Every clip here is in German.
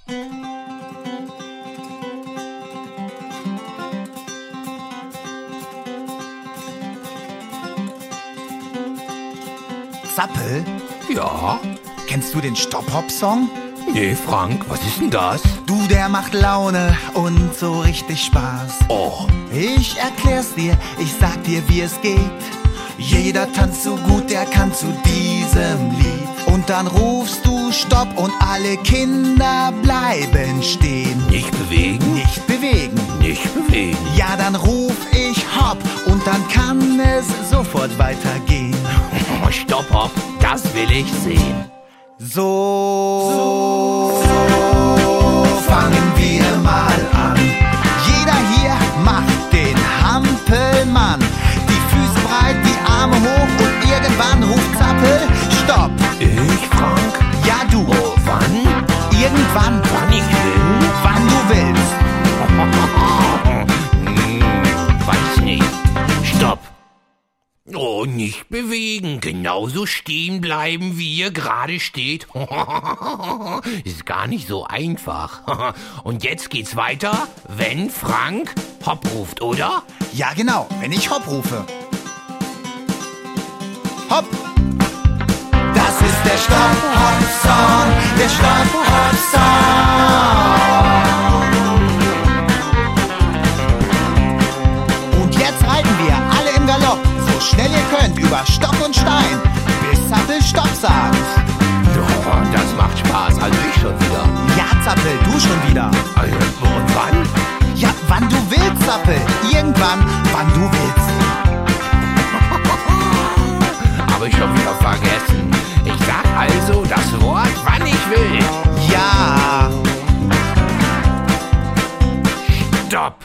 Zappel? Ja? Kennst du den Stopp-Hop-Song? Nee, Frank, was ist denn das? Du, der macht Laune und so richtig Spaß. Oh. Ich erklär's dir, ich sag dir, wie es geht. Jeder tanzt so gut, der kann zu diesem Lied. Und dann rufst du Stopp und alle Kinder bleiben stehen. Nicht bewegen? Nicht bewegen. Nicht bewegen. Ja, dann ruf ich Hopp und dann kann es sofort weitergehen. Stopp, Hopp, das will ich sehen. So fangen wir mal an. Jeder hier macht den Hampelmann. Die Füße breit, die Arme hoch und irgendwann ruft Zappel Stopp. Ich, Frank? Ja, du. Oh, wann? Irgendwann. Wann ich will? Wann du willst. Weiß nicht. Stopp. Oh, nicht bewegen. Genauso stehen bleiben, wie ihr gerade steht. Ist gar nicht so einfach. Und jetzt geht's weiter, wenn Frank Hopp ruft, oder? Ja, genau, wenn ich Hopp rufe. Hopp! Das ist der Stopp-Hop-Song, der Stopp-Hop-Song. Und jetzt reiten wir alle im Galopp, so schnell ihr könnt, über Stock und Stein, bis Zappel Stopp sagt. Oh, das macht Spaß, also ich schon wieder. Ja, Zappel, du schon wieder. Und wann? Ja, wann du willst, Zappel. Irgendwann, wann du willst. Habe ich schon wieder vergessen. Ich sag also das Wort, wann ich will. Ja. Stopp.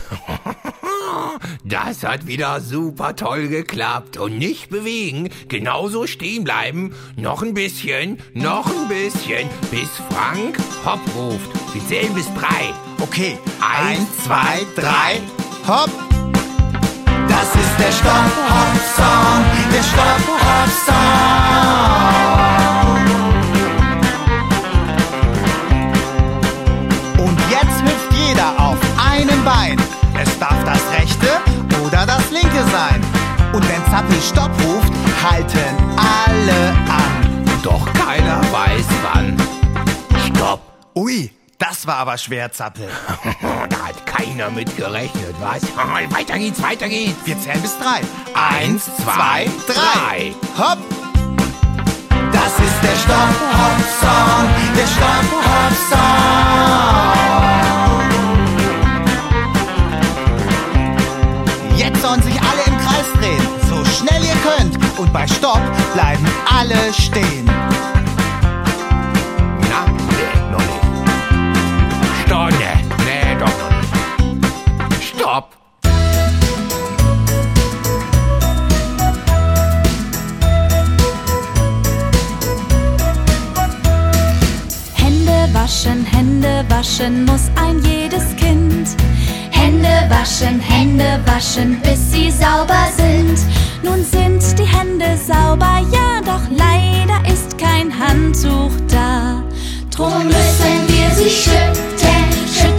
Das hat wieder super toll geklappt. Und nicht bewegen, genauso stehen bleiben. Noch ein bisschen, bis Frank Hopp ruft. Wir zählen bis 3. Okay, 1, 2, 3, Hopp! Das ist der Stopp-Hop-Song, der Stopp-Hop-Song. Und jetzt hüpft jeder auf einem Bein. Es darf das rechte oder das linke sein. Und wenn Zappel Stopp ruft, halten alle an. Doch keiner weiß wann. Stopp. Ui, das war aber schwer, Zappel. Da hat keiner mit gerechnet, was? Weiter geht's. Wir zählen bis 3. 1, 2, 3. Hopp! Das ist der Stopp-Hop-Song, der Stopp-Hop-Song. Jetzt sollen sich alle im Kreis drehen, so schnell ihr könnt. Und bei Stopp bleiben alle stehen. Na, nee, noch nicht. Stunde. Nee, doch noch nicht. Stopp. Hände waschen muss ein jedes Kind. Hände waschen, bis sie sauber sind. Nun sind die Hände sauber, ja, doch leider ist kein Handtuch da. Drum müssen wir sie schütteln,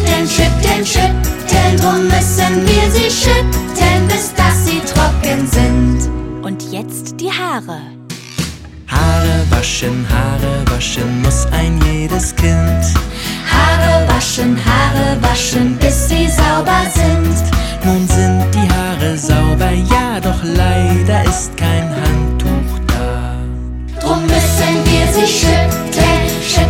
drum müssen wir sie schütteln, bis dass sie trocken sind. Und jetzt die Haare. Haare waschen muss ein jedes Kind. Haare waschen, bis sie sauber sind. Nun sind die Haare sauber, ja, doch leider ist kein Handtuch da. Drum müssen wir sie schütteln,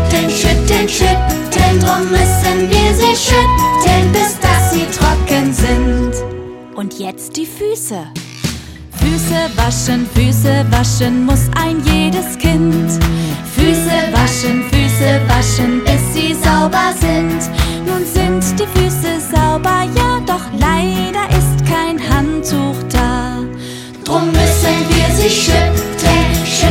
drum müssen wir sie schütteln, bis dass sie trocken sind. Und jetzt die Füße. Füße waschen muss ein jedes Kind. Füße waschen, bis sie sauber sind. Nun sind die Füße sauber, ja, doch leider ist kein Handtuch da. Drum müssen wir sie schütteln,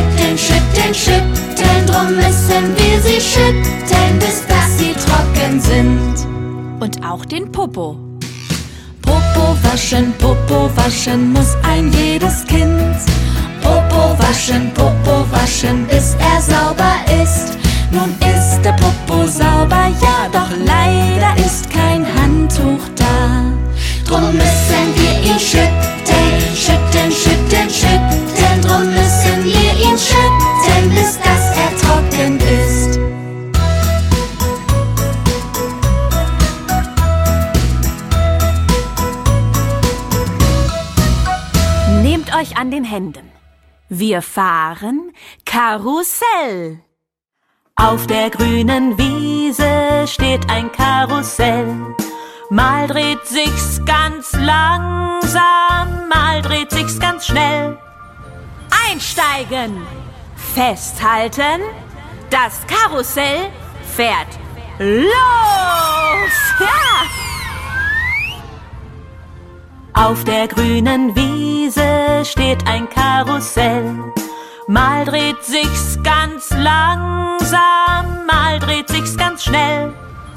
drum müssen wir sie schütteln, bis dass sie trocken sind. Und auch den Popo. Popo waschen muss ein jedes Kind. Popo waschen, bis er sauber ist. Nun ist der Popo sauber, ja, an den Händen. Wir fahren Karussell. Auf der grünen Wiese steht ein Karussell. Mal dreht sich's ganz langsam, mal dreht sich's ganz schnell. Einsteigen, festhalten, das Karussell fährt los! Ja! Auf der grünen Wiese steht ein Karussell. Mal dreht sich's ganz langsam, mal dreht sich's ganz schnell.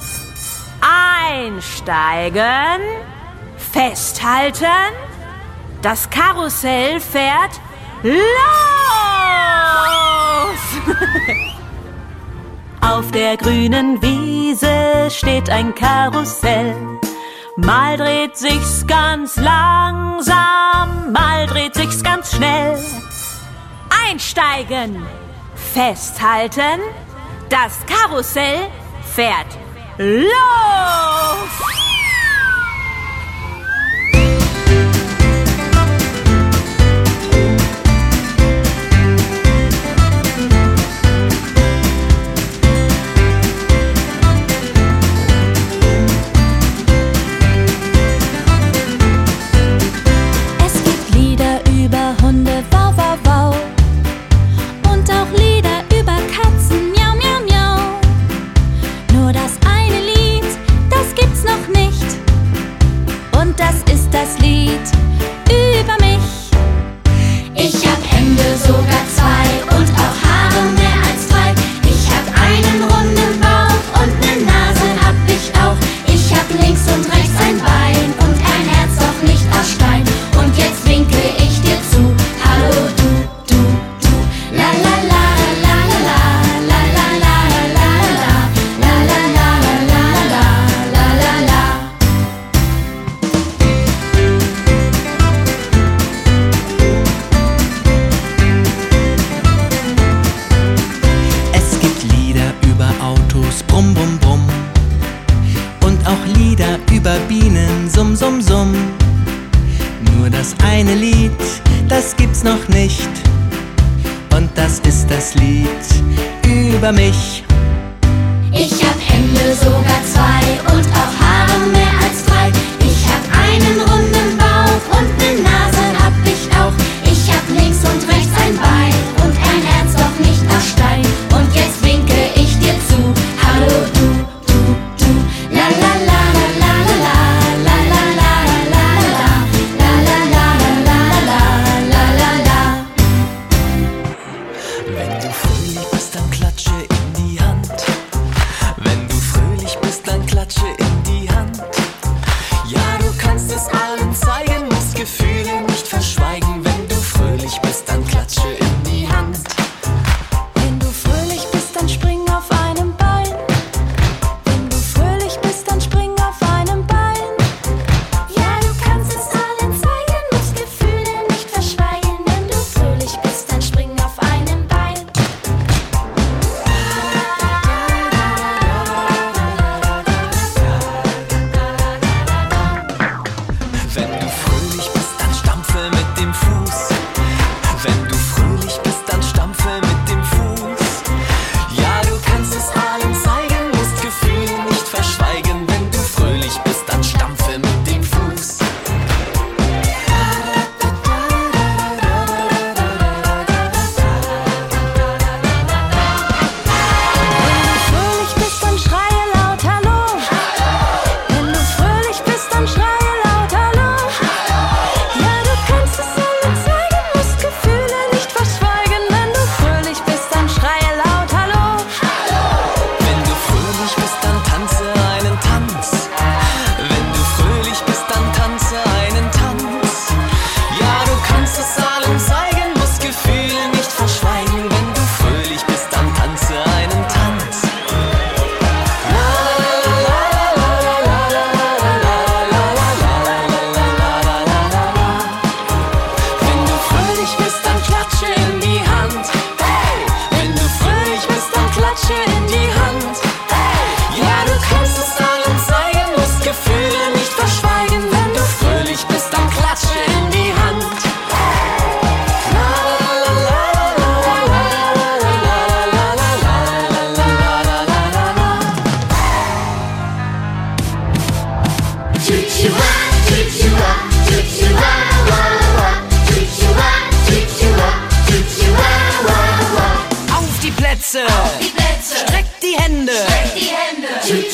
Einsteigen, festhalten, das Karussell fährt los! Auf der grünen Wiese steht ein Karussell. Mal dreht sich's ganz langsam, mal dreht sich's ganz schnell. Einsteigen, festhalten, das Karussell fährt los! Über mich. Ich hab Hände, sogar zwei, und auch Haare mehr als drei. Ich hab einen runden Bauch und ne Nase hab ich auch. Ich hab links und rechts ein Bein und ein Herz, doch nicht aus Stein. Und jetzt winke ich dir zu. Hallo du, du, du. La la la la la la la la la la la la la la la la la la. Wenn du früh bist, dann klatsche in die Hand.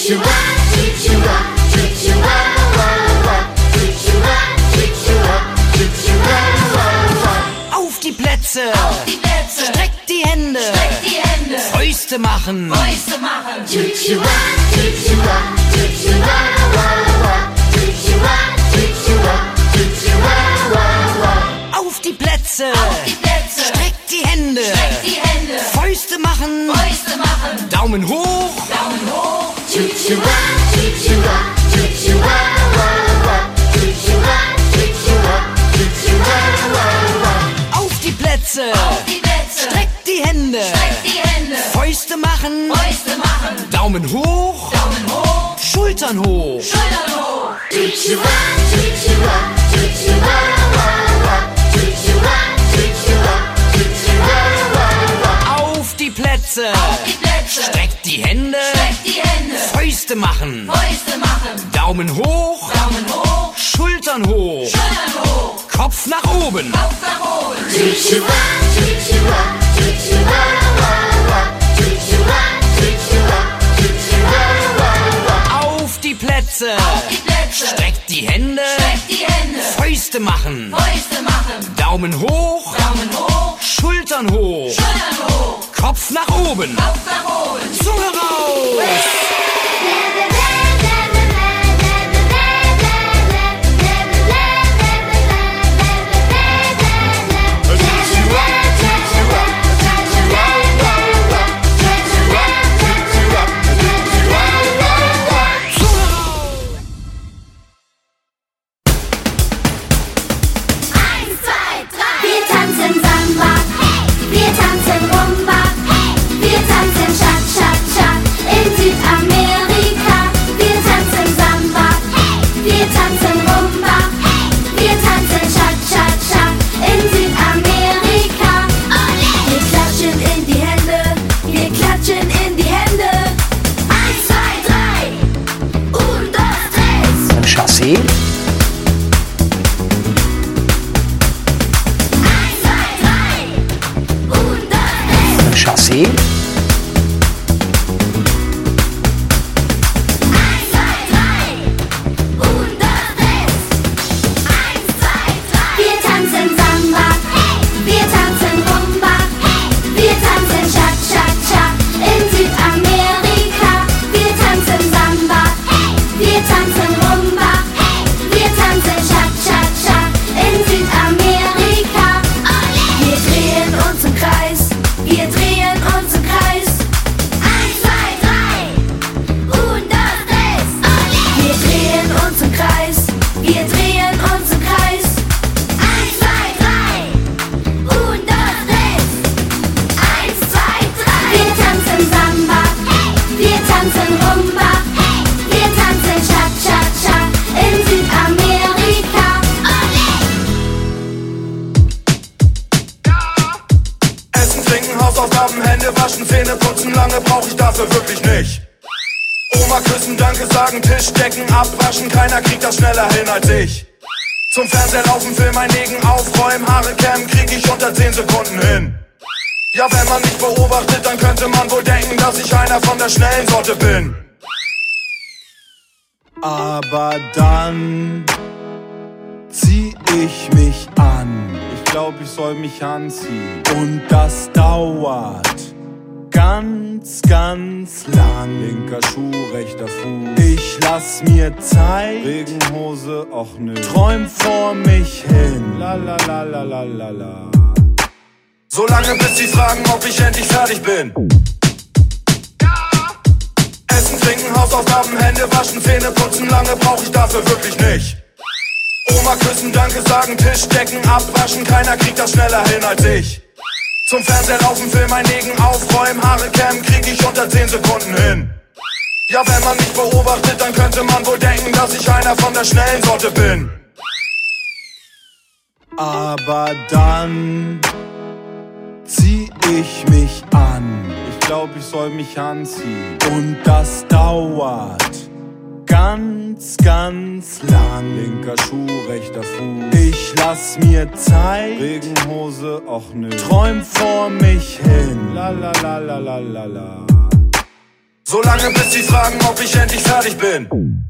Choo-choo-ah, choo-choo-ah, choo-choo-ah, wah-wah. Choo-choo-ah, choo-choo-ah, choo-choo-ah, Auf die Plätze, streckt die Hände, Fäuste machen, Choo-choo-ah, choo-choo-ah, choo-choo-ah, wah-wah. Choo-choo-ah, choo-choo-ah, choo-choo-ah, wah-wah. Auf die Plätze, streckt die Hände, Fäuste machen, Daumen hoch, Choo-choo-ah, choo-choo-ah, choo-choo-ah, wah-wah. Choo-choo-ah, choo-choo-ah, choo-choo-ah, wah-wah. auf die Plätze, streckt die Hände, Fäuste machen, Daumen hoch, Schultern hoch, Choo-choo-ah, choo-choo-ah, choo-choo-ah, wah-wah. Choo-choo-ah, choo-choo-ah, choo-choo-ah, wah-wah. auf die Plätze, streckt die Hände, Fäuste machen, Daumen hoch, Schultern hoch, Kopf nach oben, Choo-choo-ah, choo-choo-ah, choo-choo-ah, wah-wah. Choo-choo-ah, choo-choo-ah, choo-choo-ah, wah-wah. auf die Plätze, streckt die Hände, Fäuste machen, Daumen hoch, Schultern hoch, Kopf nach oben, Zunge raus. Wir tanzen Samba, wir tanzen Rumba, wir tanzen Cha-Cha-Cha in Südamerika. Wir tanzen Samba, wir tanzen Rumba, wir tanzen Cha-Cha-Cha in Südamerika. Wir klatschen in die Hände, wir klatschen in die Hände. 1, 2, 3, 1, 2, 3. Chassis. 1, 2, 3, 1, 2, 3. Chassis. 1, 2, 3. Wir tanzen Samba, wir tanzen Rumba, wir tanzen Cha-Cha-Cha in Südamerika. Wir tanzen Samba, wir tanzen Rumba, wir tanzen Cha-Cha-Cha in Südamerika. Wir drehen uns im Kreis, wir drehen uns im Kreis. 1, 2, 3, 1, 2, 3. Wir drehen uns im Kreis, wir drehen uns im Kreis. 1, 2, 3, 1, 2, 3. Wir tanzen Samba, wir tanzen Rumba, wir tanzen Cha-Cha-Cha in Südamerika. Essen, trinken, Hausaufgaben, Hände waschen, Zähne putzen, lange brauch ich dafür wirklich nicht. Oma küssen, Danke sagen, Tisch decken, abwaschen, keiner kriegt das schneller hin als ich. Zum Fernseher laufen, Film einlegen, aufräumen, Haare kämmen, krieg ich unter 10 Sekunden hin. Ja, wenn man mich beobachtet, dann könnte man wohl denken, dass ich einer von der schnellen Sorte bin. Aber dann zieh ich mich an. Ich glaub, ich soll mich anziehen. Und das dauert ganz, ganz lang. Linker Schuh, rechter Fuß. Ich lass mir Zeit. Regenhose, och nö. Träum vor mich hin. La la la la la la la. So lange bis sie fragen, ob ich endlich fertig bin. Essen, trinken, Hausaufgaben, Hände waschen, Zähne putzen, lange brauch ich dafür wirklich nicht. Oma küssen, Danke sagen, Tisch decken, abwaschen, keiner kriegt das schneller hin als ich. Zum Fernseher laufen, Film einlegen, aufräumen, Haare kämmen, krieg ich unter 10 Sekunden hin. Ja, wenn man mich beobachtet, dann könnte man wohl denken, dass ich einer von der schnellen Sorte bin. Aber dann zieh ich mich an. Ich glaub, ich soll mich anziehen. Und das dauert ganz, ganz lang. Linker Schuh, rechter Fuß. Ich lass mir Zeit. Regenhose, och nö. Träum vor mich hin. La la la la la la la. Solange bis sie fragen, ob ich endlich fertig bin.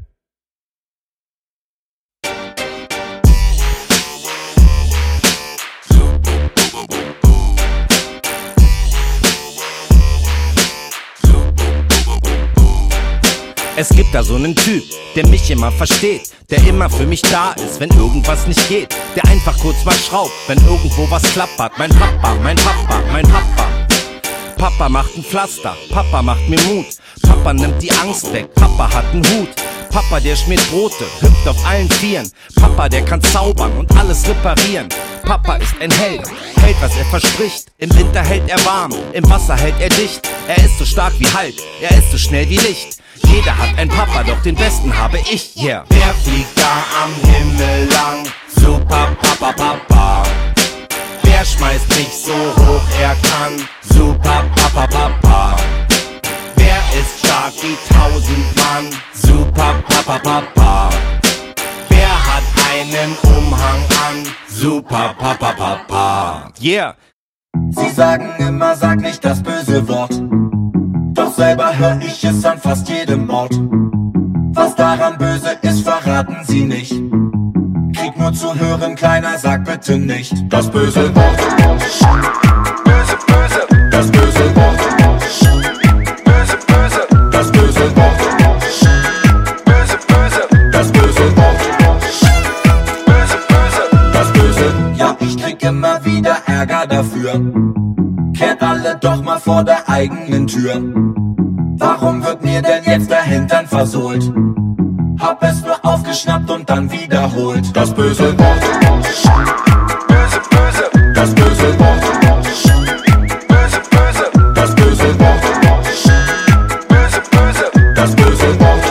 Es gibt da so einen Typ, der mich immer versteht, der immer für mich da ist, wenn irgendwas nicht geht, der einfach kurz mal schraubt, wenn irgendwo was klappert. Mein Papa, mein Papa, mein Papa. Papa macht ein Pflaster, Papa macht mir Mut, Papa nimmt die Angst weg, Papa hat einen Hut. Papa, der schmiert Brote, hüpft auf allen Vieren. Papa, der kann zaubern und alles reparieren. Papa ist ein Held, hält was er verspricht. Im Winter hält er warm, im Wasser hält er dicht. Er ist so stark wie Hulk, er ist so schnell wie Licht. Jeder hat einen Papa, doch den besten habe ich, yeah. Wer fliegt da am Himmel lang? Super Papa, Papa. Wer schmeißt mich so hoch er kann? Super Papa, Papa. Wer ist stark wie 1000 Mann? Super Papa, Papa. Wer hat einen Umhang an? Super Papa, Papa. Yeah. Sie sagen immer, sag nicht das böse Wort. Doch selber hör ich es an fast jedem Ort. Was daran böse ist, verraten Sie nicht. Krieg nur zu hören, Kleiner, sag bitte nicht das böse Wort. Böse, böse, das böse Wort. Böse, böse, das böse Wort. Böse, böse, das böse Wort. Böse, böse, das böse. Ja, ich krieg immer wieder Ärger dafür. Kehrt alle doch mal vor der eigenen Tür. Warum wird mir denn jetzt der Hintern versohlt? Hab es nur aufgeschnappt und dann wiederholt. Das böse Wort. Böse, böse, das böse Wort. Böse, böse, das böse Wort. Böse, böse, das böse Wort.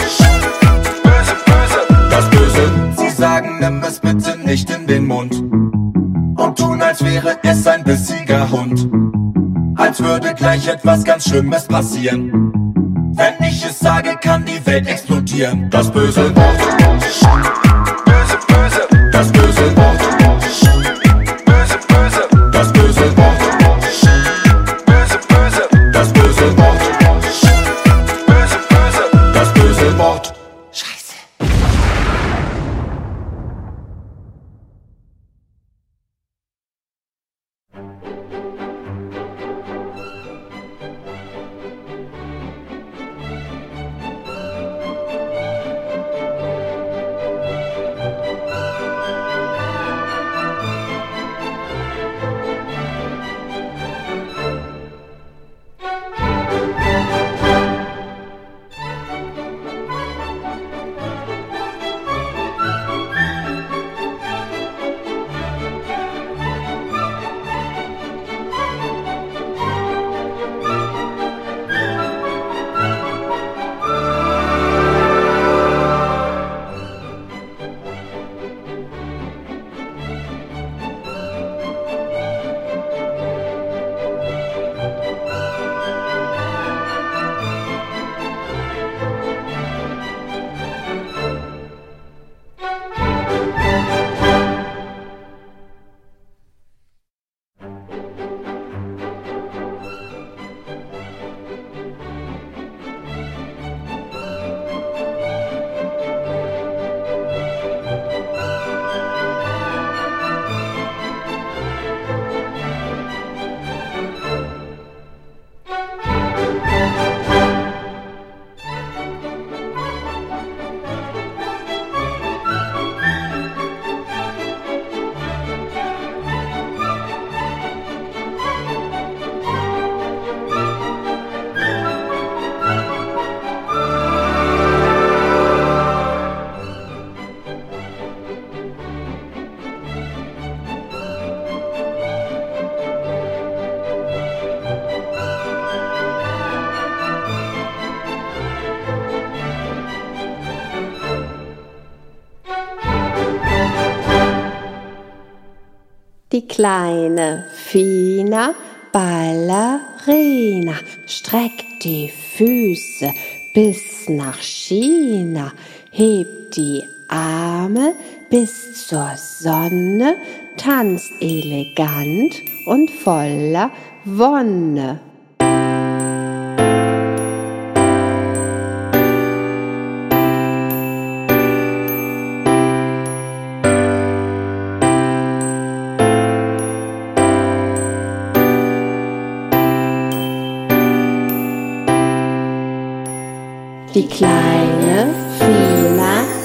Böse, böse, das böse. Sie sagen, nimm es bitte nicht in den Mund und tun, als wäre es ein bissiger Hund. Als würde gleich etwas ganz Schlimmes passieren. Wenn ich es sage, kann die Welt explodieren. Das böse Wort. Böse, böse, das böse Wort. Böse, böse, das böse Wort. Böse, böse, das böse Wort. Böse, böse, das böse Wort. Scheiße. Die kleine Fina Ballerina streckt die Füße bis nach China, hebt die Arme bis zur Sonne, tanzt elegant und voller Wonne. die kleine Fina